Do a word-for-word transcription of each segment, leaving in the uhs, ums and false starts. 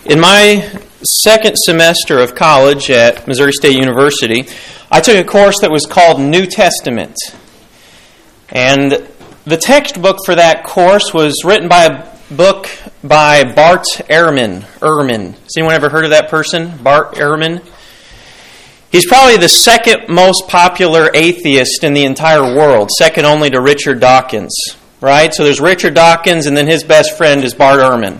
In my second semester of college at Missouri State University, I took a course that was called New Testament. And the textbook for that course was written by a book by Bart Ehrman. Ehrman. Has anyone ever heard of that person? Bart Ehrman? He's probably the second most popular atheist in the entire world, second only to Richard Dawkins. Right? So there's Richard Dawkins, and then his best friend is Bart Ehrman.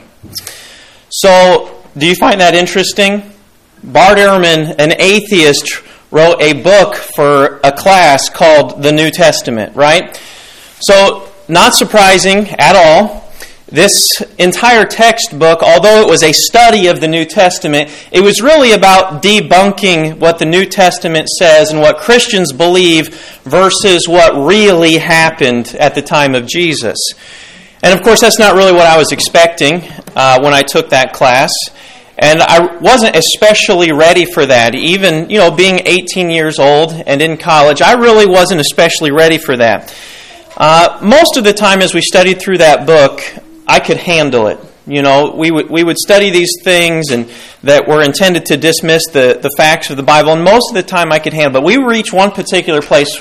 So, do you find that interesting? Bart Ehrman, an atheist, wrote a book for a class called the New Testament, right? So, not surprising at all. This entire textbook, although it was a study of the New Testament, it was really about debunking what the New Testament says and what Christians believe versus what really happened at the time of Jesus. And of course, that's not really what I was expecting uh, when I took that class. And I wasn't especially ready for that. Even, you know, being eighteen years old and in college, I really wasn't especially ready for that. Uh, most of the time as we studied through that book, I could handle it. You know, we would we would study these things and that were intended to dismiss the, the facts of the Bible, and most of the time I could handle it. But we reached one particular place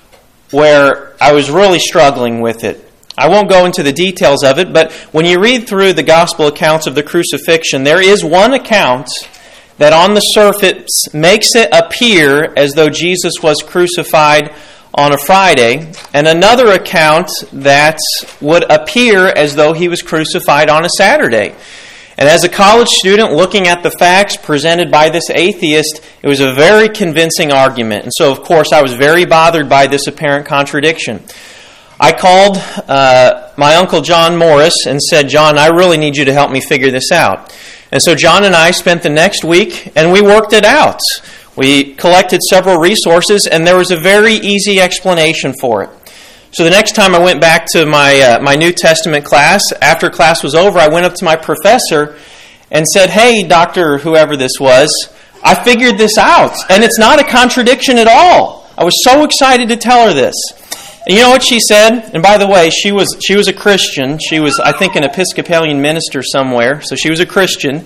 where I was really struggling with it. I won't go into the details of it, but when you read through the gospel accounts of the crucifixion, there is one account that on the surface makes it appear as though Jesus was crucified on a Friday, and another account that would appear as though he was crucified on a Saturday. And as a college student looking at the facts presented by this atheist, it was a very convincing argument. And so, of course, I was very bothered by this apparent contradiction. I called uh, my Uncle John Morris and said, "John, I really need you to help me figure this out." And so John and I spent the next week and we worked it out. We collected several resources, and there was a very easy explanation for it. So the next time I went back to my uh, my New Testament class, after class was over, I went up to my professor and said, "Hey, Doctor whoever this was, I figured this out, and it's not a contradiction at all." I was so excited to tell her this. And you know what she said? And by the way, she was she was a Christian. She was, I think, an Episcopalian minister somewhere, so she was a Christian.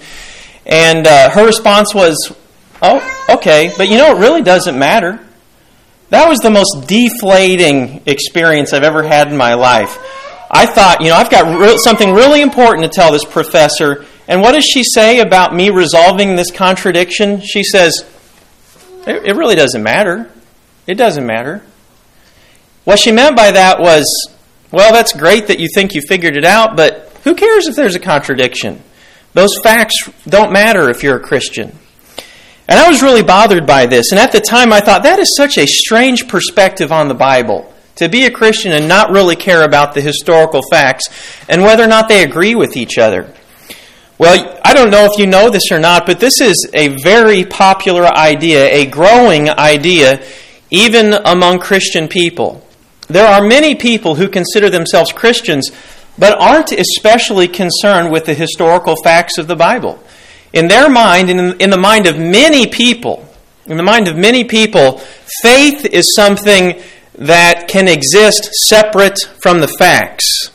And uh, her response was, "Oh, okay, but you know, it really doesn't matter." That was the most deflating experience I've ever had in my life. I thought, you know, I've got re- something really important to tell this professor, and what does she say about me resolving this contradiction? She says, it, it really doesn't matter. It doesn't matter. What she meant by that was, well, that's great that you think you figured it out, but who cares if there's a contradiction? Those facts don't matter if you're a Christian. And I was really bothered by this. And at the time I thought, that is such a strange perspective on the Bible, to be a Christian and not really care about the historical facts and whether or not they agree with each other. Well, I don't know if you know this or not, but this is a very popular idea, a growing idea, even among Christian people. There are many people who consider themselves Christians, but aren't especially concerned with the historical facts of the Bible. In their mind, and in the mind of many people, in the mind of many people, faith is something that can exist separate from the facts.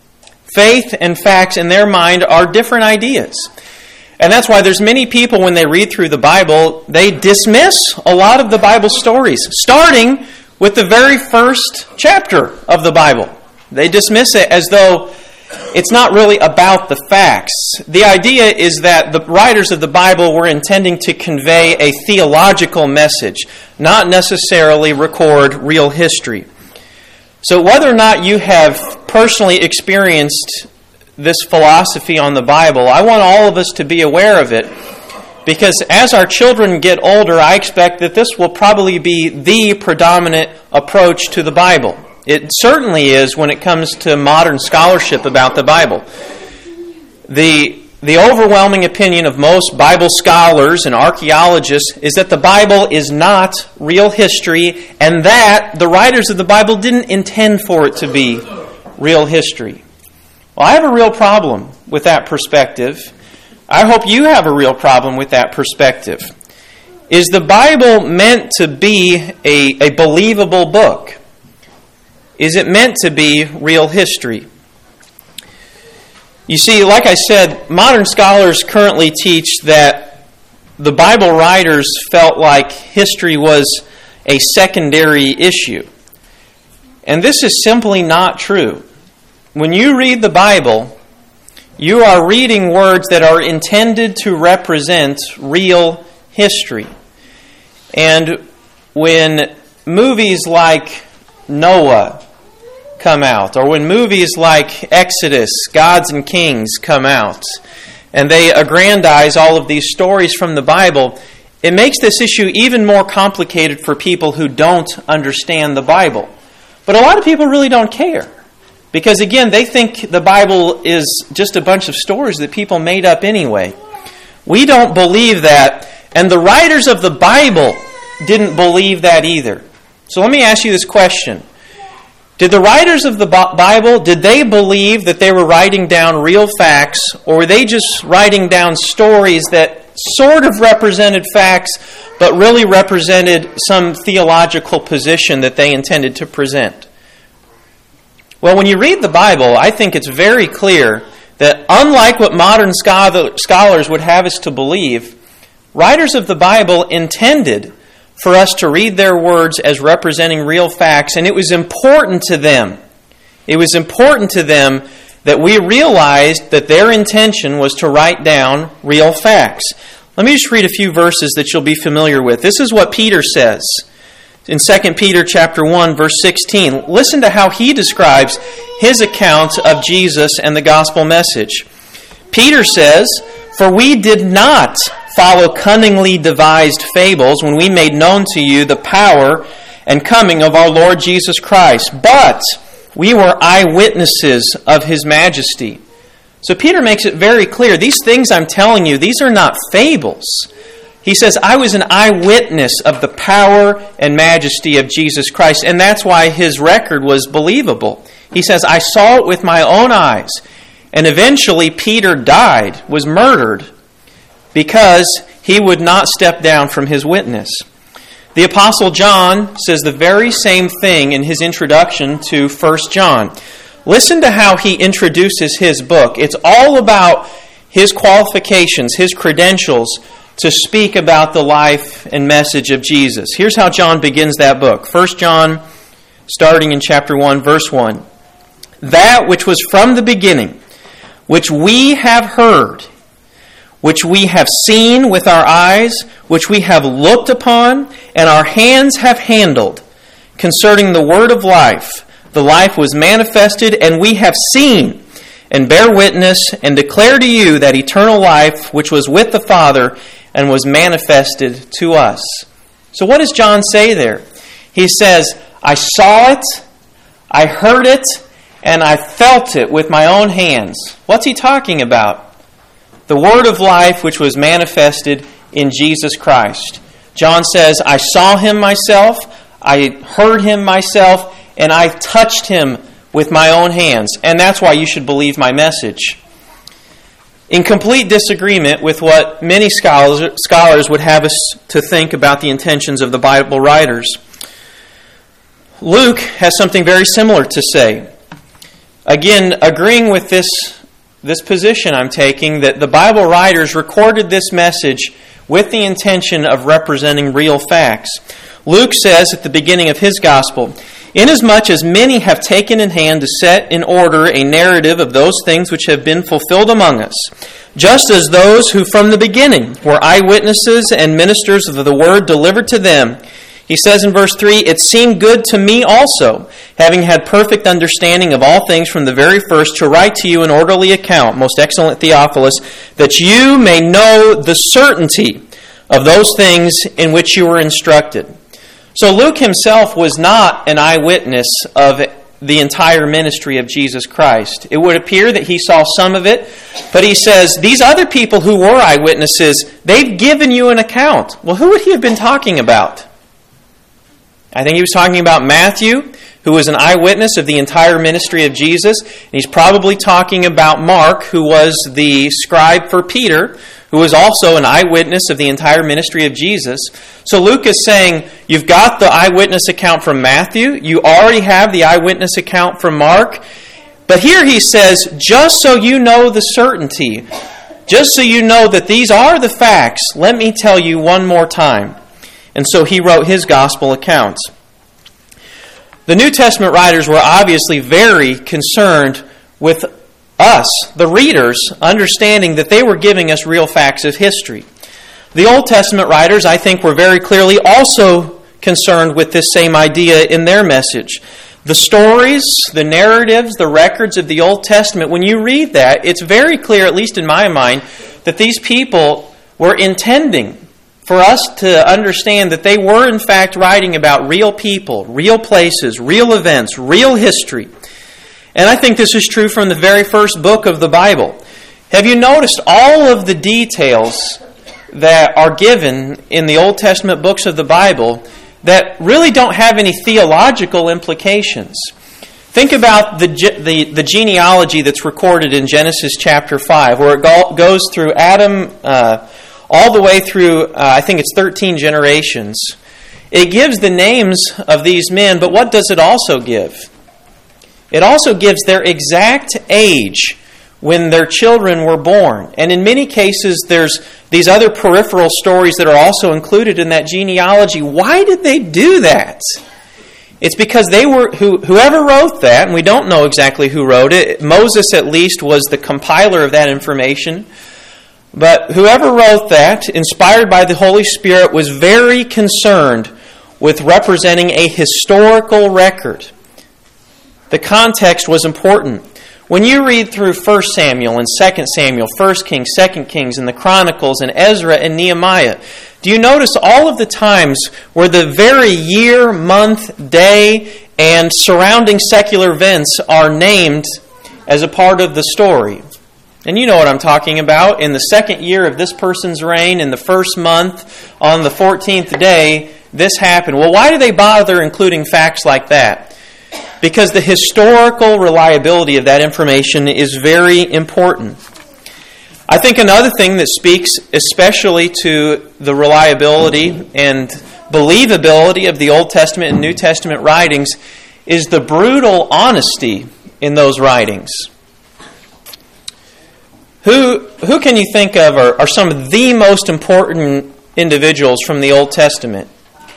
Faith and facts in their mind are different ideas. And that's why there's many people, when they read through the Bible, they dismiss a lot of the Bible stories, starting with the very first chapter of the Bible. They dismiss it as though it's not really about the facts. The idea is that the writers of the Bible were intending to convey a theological message, not necessarily record real history. So whether or not you have personally experienced this philosophy on the Bible, I want all of us to be aware of it, because as our children get older, I expect that this will probably be the predominant approach to the Bible. It certainly is when it comes to modern scholarship about the Bible. The, the overwhelming opinion of most Bible scholars and archaeologists is that the Bible is not real history, and that the writers of the Bible didn't intend for it to be real history. Well, I have a real problem with that perspective. I hope you have a real problem with that perspective. Is the Bible meant to be a, a believable book? Is it meant to be real history? You see, like I said, modern scholars currently teach that the Bible writers felt like history was a secondary issue. And this is simply not true. When you read the Bible, you are reading words that are intended to represent real history. And when movies like Noah come out, or when movies like Exodus, Gods and Kings come out, and they aggrandize all of these stories from the Bible, it makes this issue even more complicated for people who don't understand the Bible. But a lot of people really don't care. Because again, they think the Bible is just a bunch of stories that people made up anyway. We don't believe that, and the writers of the Bible didn't believe that either. So let me ask you this question. Did the writers of the Bible, did they believe that they were writing down real facts, or were they just writing down stories that sort of represented facts, but really represented some theological position that they intended to present? Well, when you read the Bible, I think it's very clear that unlike what modern scholars would have us to believe, writers of the Bible intended for us to read their words as representing real facts, and it was important to them. It was important to them that we realized that their intention was to write down real facts. Let me just read a few verses that you'll be familiar with. This is what Peter says in Second Peter chapter one, verse sixteen. Listen to how he describes his account of Jesus and the gospel message. Peter says, "For we did not follow cunningly devised fables when we made known to you the power and coming of our Lord Jesus Christ, but we were eyewitnesses of His majesty." So Peter makes it very clear, these things I'm telling you, these are not fables. He says, I was an eyewitness of the power and majesty of Jesus Christ, and that's why his record was believable. He says, I saw it with my own eyes. And eventually Peter died, was murdered, because he would not step down from his witness. The Apostle John says the very same thing in his introduction to First John. Listen to how he introduces his book. It's all about his qualifications, his credentials to speak about the life and message of Jesus. Here's how John begins that book. First John, starting in chapter one, verse one. That which was from the beginning, which we have heard, which we have seen with our eyes, which we have looked upon, and our hands have handled, concerning the word of life. The life was manifested, and we have seen, and bear witness, and declare to you that eternal life, which was with the Father, and was manifested to us. So what does John say there? He says, I saw it, I heard it, and I felt it with my own hands. What's he talking about? The word of life which was manifested in Jesus Christ. John says, I saw him myself, I heard him myself, and I touched him with my own hands. And that's why you should believe my message. In complete disagreement with what many scholars, scholars would have us to think about the intentions of the Bible writers, Luke has something very similar to say. Again, agreeing with this, this position I'm taking, that the Bible writers recorded this message with the intention of representing real facts. Luke says at the beginning of his gospel, inasmuch as many have taken in hand to set in order a narrative of those things which have been fulfilled among us, just as those who from the beginning were eyewitnesses and ministers of the word delivered to them. He says in verse three, it seemed good to me also, having had perfect understanding of all things from the very first, to write to you an orderly account, most excellent Theophilus, that you may know the certainty of those things in which you were instructed. So Luke himself was not an eyewitness of the entire ministry of Jesus Christ. It would appear that he saw some of it, but he says, these other people who were eyewitnesses, they've given you an account. Well, who would he have been talking about? I think he was talking about Matthew, who was an eyewitness of the entire ministry of Jesus. And he's probably talking about Mark, who was the scribe for Peter, who was also an eyewitness of the entire ministry of Jesus. So Luke is saying, you've got the eyewitness account from Matthew, you already have the eyewitness account from Mark. But here he says, just so you know the certainty, just so you know that these are the facts, let me tell you one more time. And so he wrote his gospel accounts. The New Testament writers were obviously very concerned with us, the readers, understanding that they were giving us real facts of history. The Old Testament writers, I think, were very clearly also concerned with this same idea in their message. The stories, the narratives, the records of the Old Testament, when you read that, it's very clear, at least in my mind, that these people were intending for us to understand that they were in fact writing about real people, real places, real events, real history. And I think this is true from the very first book of the Bible. Have you noticed all of the details that are given in the Old Testament books of the Bible that really don't have any theological implications? Think about the, the, the genealogy that's recorded in Genesis chapter five, where it go, goes through Adam uh, all the way through, uh, I think it's thirteen generations. It gives the names of these men, but what does it also give? It also gives their exact age when their children were born. And in many cases, there's these other peripheral stories that are also included in that genealogy. Why did they do that? It's because they were, who, whoever wrote that, and we don't know exactly who wrote it, Moses at least was the compiler of that information, but whoever wrote that, inspired by the Holy Spirit, was very concerned with representing a historical record. The context was important. When you read through First Samuel and Second Samuel, First Kings, Second Kings, and the Chronicles, and Ezra and Nehemiah, do you notice all of the times where the very year, month, day, and surrounding secular events are named as a part of the story? And you know what I'm talking about. In the second year of this person's reign, in the first month, on the fourteenth day, this happened. Well, why do they bother including facts like that? Because the historical reliability of that information is very important. I think another thing that speaks especially to the reliability and believability of the Old Testament and New Testament writings is the brutal honesty in those writings. Who, who can you think of are, are some of the most important individuals from the Old Testament?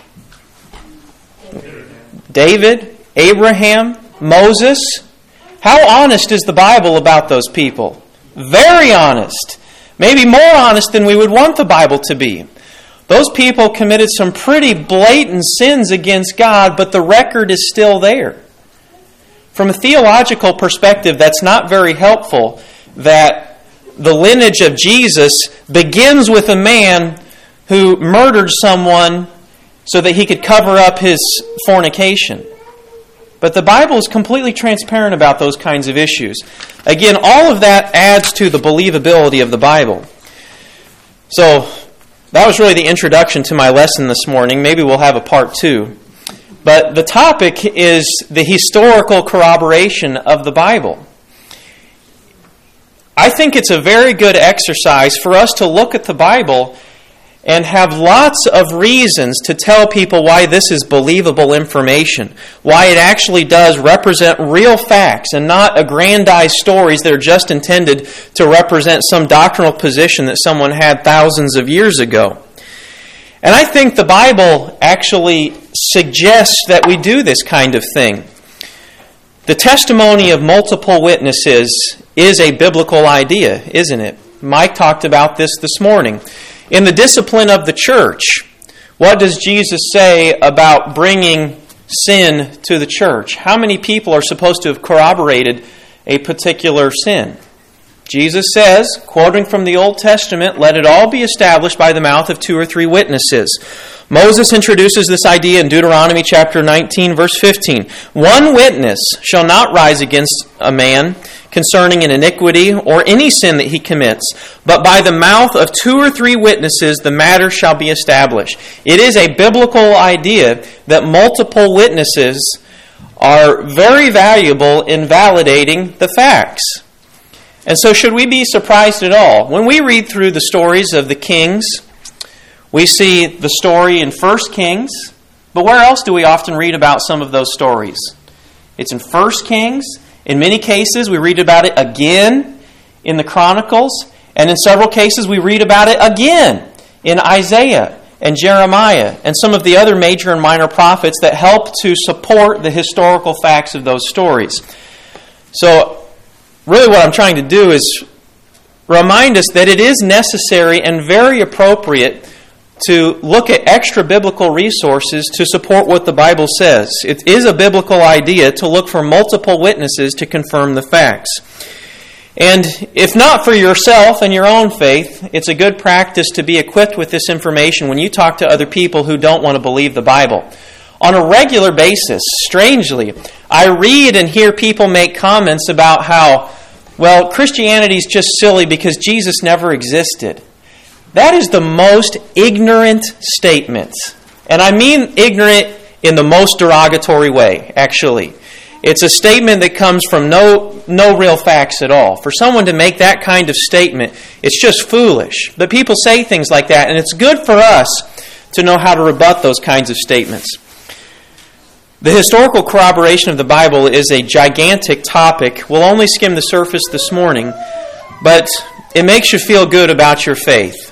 David, Abraham, Moses. How honest is the Bible about those people? Very honest. Maybe more honest than we would want the Bible to be. Those people committed some pretty blatant sins against God, but the record is still there. From a theological perspective, that's not very helpful that the lineage of Jesus begins with a man who murdered someone so that he could cover up his fornication. But the Bible is completely transparent about those kinds of issues. Again, all of that adds to the believability of the Bible. So, that was really the introduction to my lesson this morning. Maybe we'll have a part two. But the topic is the historical corroboration of the Bible. I think it's a very good exercise for us to look at the Bible and have lots of reasons to tell people why this is believable information, why it actually does represent real facts and not aggrandized stories that are just intended to represent some doctrinal position that someone had thousands of years ago. And I think the Bible actually suggests that we do this kind of thing. The testimony of multiple witnesses is a biblical idea, isn't it? Mike talked about this this morning. In the discipline of the church, what does Jesus say about bringing sin to the church? How many people are supposed to have corroborated a particular sin? Jesus says, quoting from the Old Testament, "Let it all be established by the mouth of two or three witnesses." Moses introduces this idea in Deuteronomy chapter nineteen, verse fifteen. "One witness shall not rise against a man concerning an iniquity or any sin that he commits, but by the mouth of two or three witnesses the matter shall be established." It is a biblical idea that multiple witnesses are very valuable in validating the facts. And so should we be surprised at all? When we read through the stories of the kings, we see the story in First Kings, but where else do we often read about some of those stories? It's in First Kings, In many cases, we read about it again in the Chronicles, and in several cases, we read about it again in Isaiah and Jeremiah and some of the other major and minor prophets that help to support the historical facts of those stories. So, really what I'm trying to do is remind us that it is necessary and very appropriate to look at extra biblical resources to support what the Bible says. It is a biblical idea to look for multiple witnesses to confirm the facts. And if not for yourself and your own faith, it's a good practice to be equipped with this information when you talk to other people who don't want to believe the Bible. On a regular basis, strangely, I read and hear people make comments about how, well, Christianity is just silly because Jesus never existed. That is the most ignorant statement. And I mean ignorant in the most derogatory way, actually. It's a statement that comes from no, no real facts at all. For someone to make that kind of statement, it's just foolish. But people say things like that, and it's good for us to know how to rebut those kinds of statements. The historical corroboration of the Bible is a gigantic topic. We'll only skim the surface this morning, but it makes you feel good about your faith.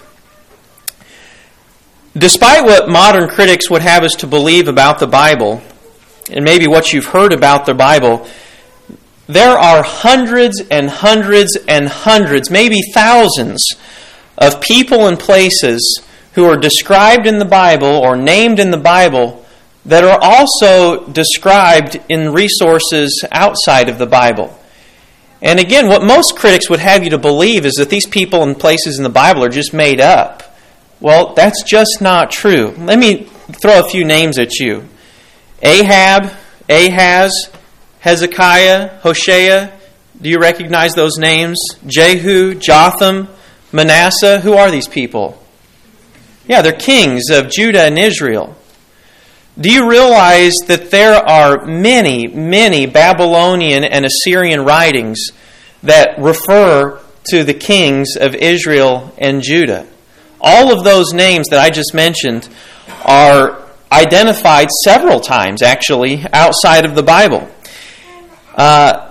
Despite what modern critics would have us to believe about the Bible, and maybe what you've heard about the Bible, there are hundreds and hundreds and hundreds, maybe thousands, of people and places who are described in the Bible or named in the Bible that are also described in resources outside of the Bible. And again, what most critics would have you to believe is that these people and places in the Bible are just made up. Well, that's just not true. Let me throw a few names at you. Ahab, Ahaz, Hezekiah, Hoshea. Do you recognize those names? Jehu, Jotham, Manasseh. Who are these people? Yeah, they're kings of Judah and Israel. Do you realize that there are many, many Babylonian and Assyrian writings that refer to the kings of Israel and Judah? All of those names that I just mentioned are identified several times, actually, outside of the Bible. Uh,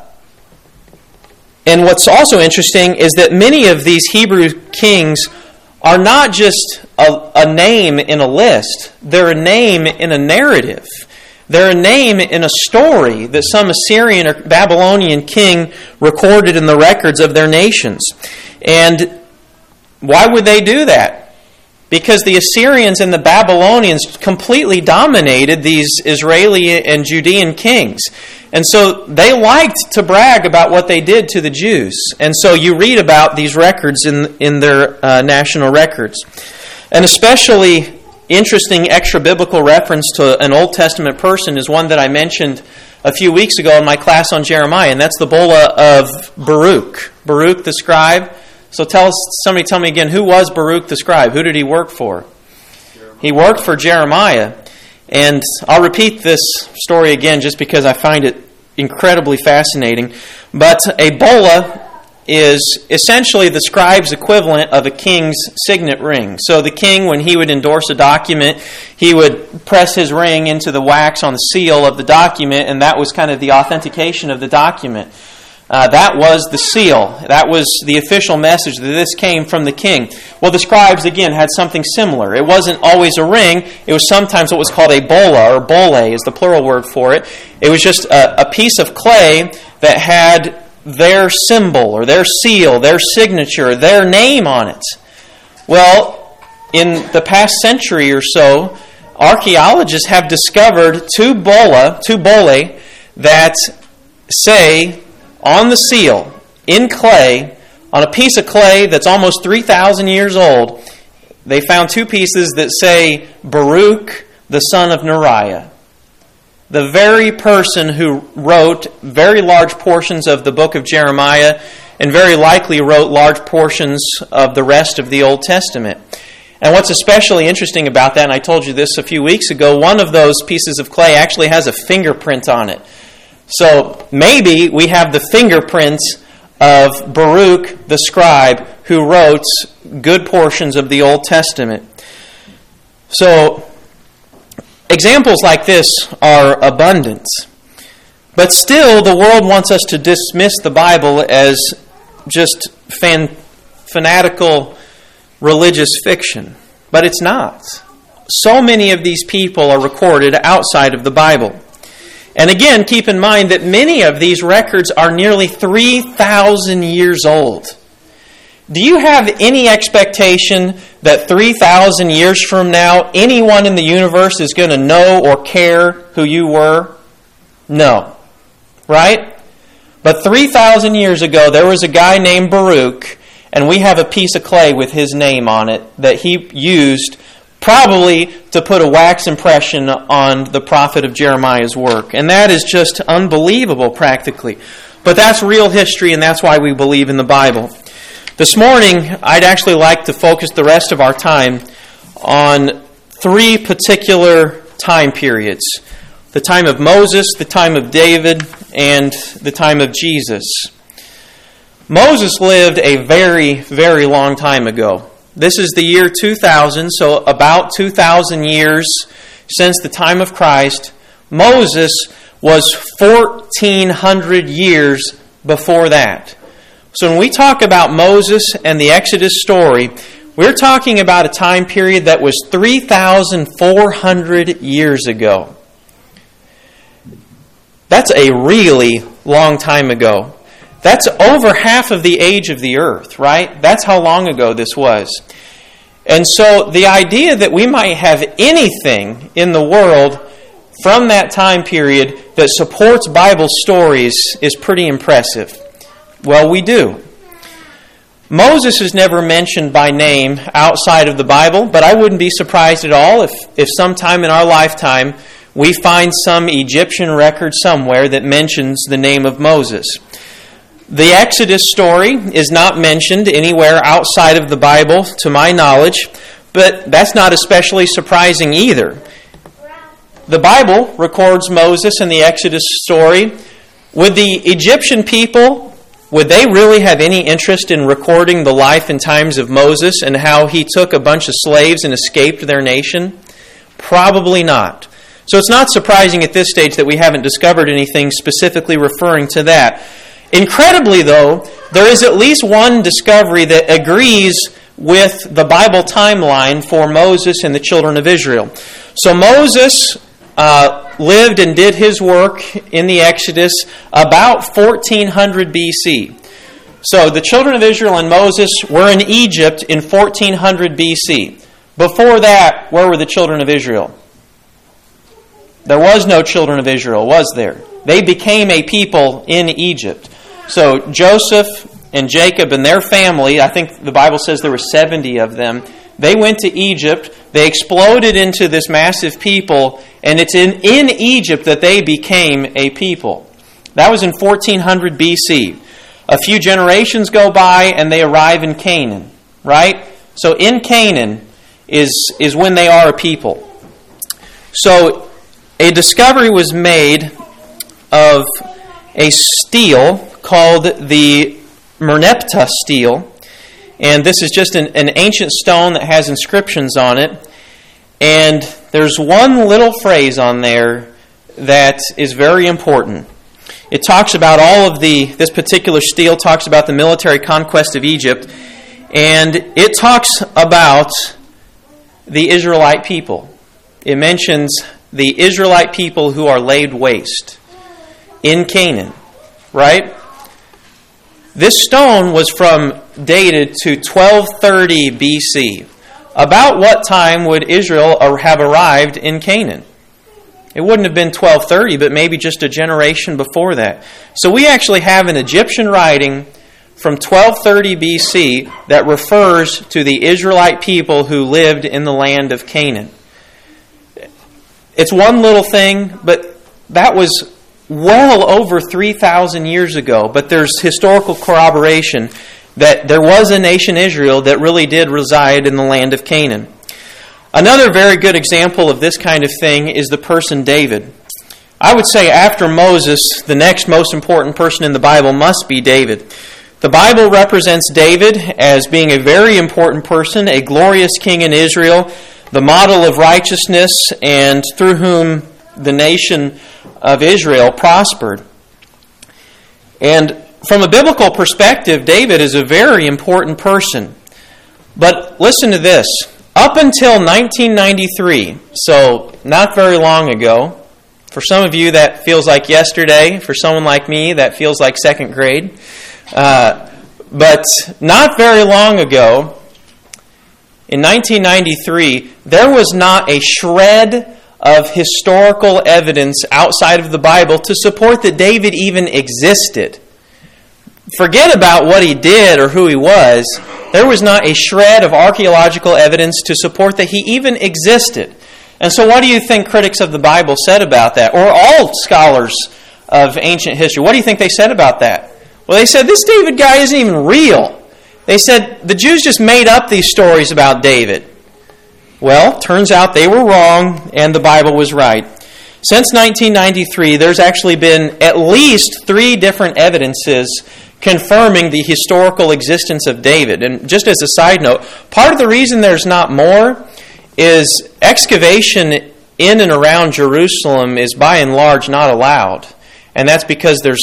and what's also interesting is that many of these Hebrew kings are not just a, a name in a list. They're a name in a narrative. They're a name in a story that some Assyrian or Babylonian king recorded in the records of their nations. And why would they do that? Because the Assyrians and the Babylonians completely dominated these Israeli and Judean kings. And so they liked to brag about what they did to the Jews. And so you read about these records in, in their uh, national records. An especially interesting extra-biblical reference to an Old Testament person is one that I mentioned a few weeks ago in my class on Jeremiah, and that's the Bola of Baruch. Baruch the scribe. So tell us, somebody tell me again, who was Baruch the scribe? Who did he work for? Jeremiah. He worked for Jeremiah. And I'll repeat this story again just because I find it incredibly fascinating. But a bola is essentially the scribe's equivalent of a king's signet ring. So the king, when he would endorse a document, he would press his ring into the wax on the seal of the document, and that was kind of the authentication of the document. Uh, that was the seal. That was the official message that this came from the king. Well, the scribes, again, had something similar. It wasn't always a ring. It was sometimes what was called a bola, or bole is the plural word for it. It was just a, a piece of clay that had their symbol, or their seal, their signature, their name on it. Well, in the past century or so, archaeologists have discovered two bola, two bole, that say on the seal, in clay, on a piece of clay that's almost three thousand years old, they found two pieces that say, Baruch, the son of Neriah. The very person who wrote very large portions of the book of Jeremiah and very likely wrote large portions of the rest of the Old Testament. And what's especially interesting about that, and I told you this a few weeks ago, one of those pieces of clay actually has a fingerprint on it. So maybe we have the fingerprints of Baruch the scribe who wrote good portions of the Old Testament. So examples like this are abundant. But still, the world wants us to dismiss the Bible as just fan, fanatical religious fiction. But it's not. So many of these people are recorded outside of the Bible. And again, keep in mind that many of these records are nearly three thousand years old. Do you have any expectation that three thousand years from now, anyone in the universe is going to know or care who you were? No. Right? But three thousand years ago, there was a guy named Baruch, and we have a piece of clay with his name on it that he used probably to put a wax impression on the prophet of Jeremiah's work. And that is just unbelievable, practically. But that's real history, and that's why we believe in the Bible. This morning, I'd actually like to focus the rest of our time on three particular time periods. The time of Moses, the time of David, and the time of Jesus. Moses lived a very, very long time ago. This is the year two thousand, so about two thousand years since the time of Christ. Moses was fourteen hundred years before that. So when we talk about Moses and the Exodus story, we're talking about a time period that was three thousand four hundred years ago. That's a really long time ago. That's over half of the age of the earth, right? That's how long ago this was. And so the idea that we might have anything in the world from that time period that supports Bible stories is pretty impressive. Well, we do. Moses is never mentioned by name outside of the Bible, but I wouldn't be surprised at all if, if sometime in our lifetime we find some Egyptian record somewhere that mentions the name of Moses. The Exodus story is not mentioned anywhere outside of the Bible, to my knowledge, but that's not especially surprising either. The Bible records Moses and the Exodus story. Would the Egyptian people, would they really have any interest in recording the life and times of Moses and how he took a bunch of slaves and escaped their nation? Probably not. So it's not surprising at this stage that we haven't discovered anything specifically referring to that. Incredibly, though, there is at least one discovery that agrees with the Bible timeline for Moses and the children of Israel. So Moses uh, lived and did his work in the Exodus about fourteen hundred B C. So the children of Israel and Moses were in Egypt in fourteen hundred B C. Before that, where were the children of Israel? There was no children of Israel, was there? They became a people in Egypt. So Joseph and Jacob and their family, I think the Bible says there were seventy of them, they went to Egypt, they exploded into this massive people, and it's in, in Egypt that they became a people. That was in fourteen hundred B C. A few generations go by and they arrive in Canaan, right? So in Canaan is, is when they are a people. So a discovery was made of a stele called the Merneptah stele. And this is just an, an ancient stone that has inscriptions on it. And there's one little phrase on there that is very important. It talks about all of the, this particular stele talks about the military conquest of Egypt. And it talks about the Israelite people. It mentions the Israelite people who are laid waste in Canaan, right? This stone was from dated to twelve thirty B C. About what time would Israel have arrived in Canaan? It wouldn't have been twelve thirty, but maybe just a generation before that. So we actually have an Egyptian writing from twelve thirty B C that refers to the Israelite people who lived in the land of Canaan. It's one little thing, but that was well over three thousand years ago. But there's historical corroboration that there was a nation Israel that really did reside in the land of Canaan. Another very good example of this kind of thing is the person David. I would say after Moses, the next most important person in the Bible must be David. The Bible represents David as being a very important person, a glorious king in Israel, the model of righteousness, and through whom the nation of Israel prospered. And from a biblical perspective, David is a very important person. But listen to this. Up until nineteen ninety-three, so not very long ago, for some of you that feels like yesterday, for someone like me that feels like second grade, uh, but not very long ago, in nineteen ninety-three, there was not a shred of historical evidence outside of the Bible to support that David even existed. Forget about what he did or who he was. There was not a shred of archaeological evidence to support that he even existed. And so what do you think critics of the Bible said about that? Or all scholars of ancient history, what do you think they said about that? Well, they said, this David guy isn't even real. They said, the Jews just made up these stories about David. Well, turns out they were wrong and the Bible was right. Since nineteen ninety-three, there's actually been at least three different evidences confirming the historical existence of David. And just as a side note, part of the reason there's not more is excavation in and around Jerusalem is by and large not allowed. And that's because there's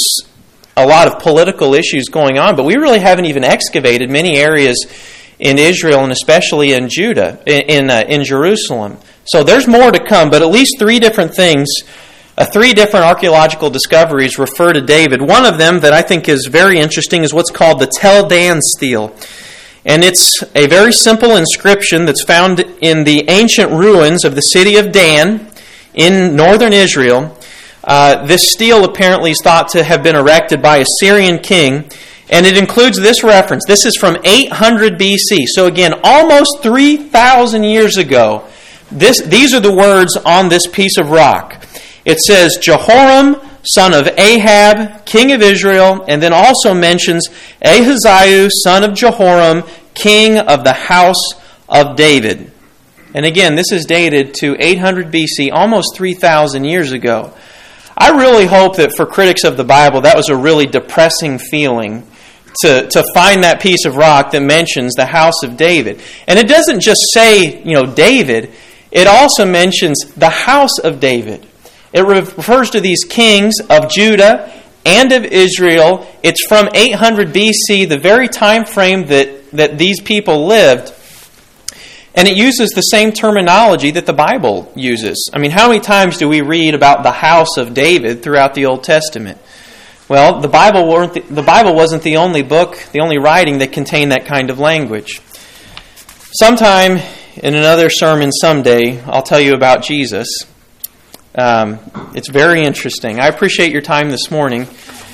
a lot of political issues going on. But we really haven't even excavated many areas in Israel and especially in Judah, in in, uh, in Jerusalem. So there's more to come, but at least three different things, uh, three different archaeological discoveries refer to David. One of them that I think is very interesting is what's called the Tel Dan stele. And it's a very simple inscription that's found in the ancient ruins of the city of Dan in northern Israel. Uh, this stele apparently is thought to have been erected by a Syrian king, and it includes this reference. This is from eight hundred B C. So again, almost three thousand years ago, this, these are the words on this piece of rock. It says, Jehoram, son of Ahab, king of Israel, and then also mentions Ahaziah, son of Jehoram, king of the house of David. And again, this is dated to eight hundred B C, almost three thousand years ago. I really hope that for critics of the Bible, that was a really depressing feeling to, to find that piece of rock that mentions the house of David. And it doesn't just say, you know, David, it also mentions the house of David. It refers to these kings of Judah and of Israel. It's from eight hundred B C, the very time frame that, that these people lived. And it uses the same terminology that the Bible uses. I mean, how many times do we read about the house of David throughout the Old Testament? Well, the Bible weren't the, the Bible wasn't the only book, the only writing that contained that kind of language. Sometime in another sermon someday, I'll tell you about Jesus. Um, it's very interesting. I appreciate your time this morning.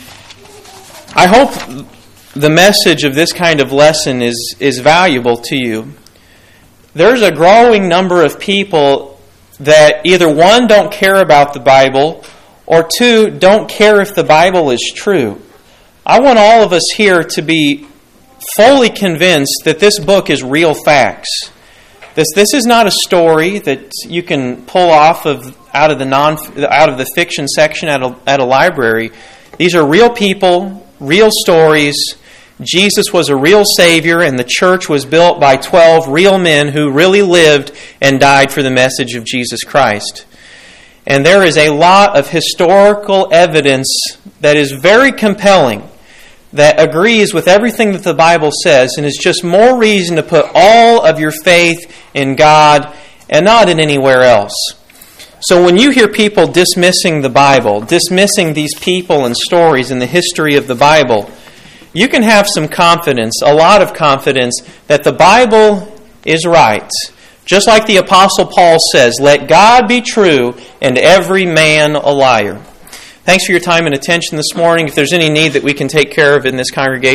I hope the message of this kind of lesson is, is valuable to you. There's a growing number of people that either, one, don't care about the Bible, or two, don't care if the Bible is true. I want all of us here to be fully convinced that this book is real facts. This this is not a story that you can pull off of out of the non out of the fiction section at a, at a library. These are real people, real stories. Jesus was a real Savior, and the church was built by twelve real men who really lived and died for the message of Jesus Christ. And there is a lot of historical evidence that is very compelling, that agrees with everything that the Bible says, and is just more reason to put all of your faith in God and not in anywhere else. So when you hear people dismissing the Bible, dismissing these people and stories in the history of the Bible, you can have some confidence, a lot of confidence, that the Bible is right. Just like the Apostle Paul says, let God be true and every man a liar. Thanks for your time and attention this morning. If there's any need that we can take care of in this congregation,